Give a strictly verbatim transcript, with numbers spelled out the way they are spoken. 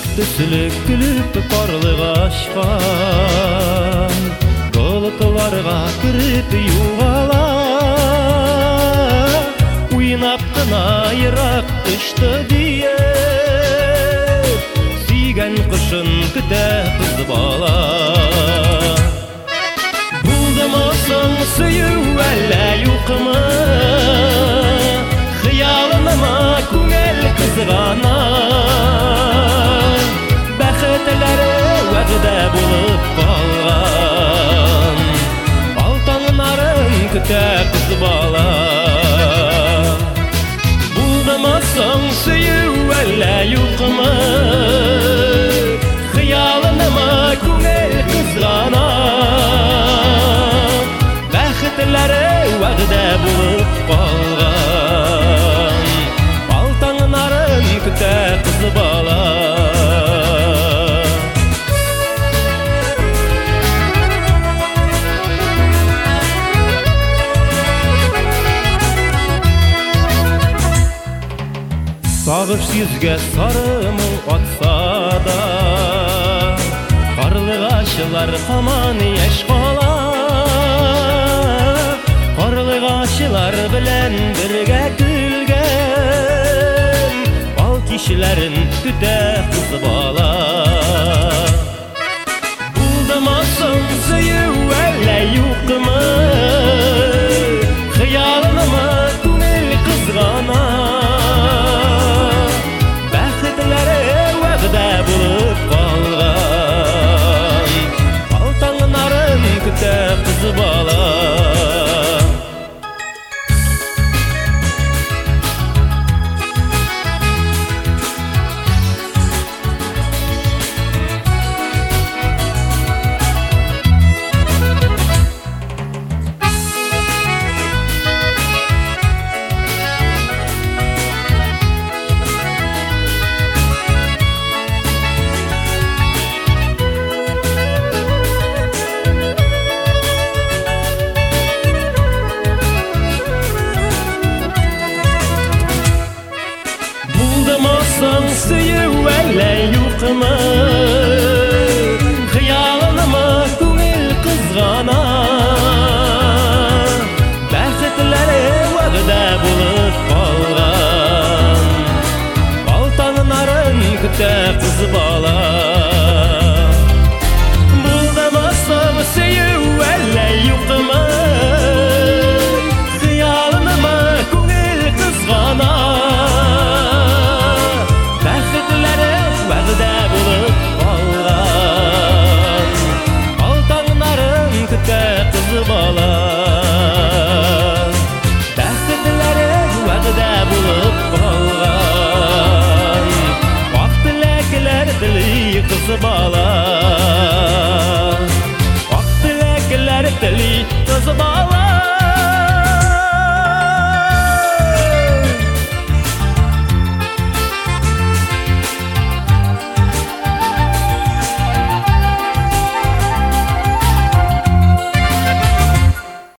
Төсілік күліп қарлыға ашқан Бұлытыларға кіріп юғала Уйнап қына ирақ үшті дейе Сүйген құшын күтә қыз бала Бұлдымасың сүйу әлі юқымы Қиялыныма көңіл қызғана Бәхетлері уәғді болып қалған Алтаңнарын күтә қыз бала Бұлдымасың сүйу әлі юқымы Қиялыныма көңіл қызғана Бәхетлері уәғді болып қалған Алтаңнарын күтә қыз бала Сағыш yüzге сарымың атса да Қарлығашылар қаман еш қала Қарлығашылар білән бірге күлген Ал кешілерін күтә қыз бала Бұлдымасың сүйу әлі юқымы Қиялыныма көңіл қызғана Болып қалған Алтаңнарын күтә қыз бала Бұлдымасың сүйу әлі юқымы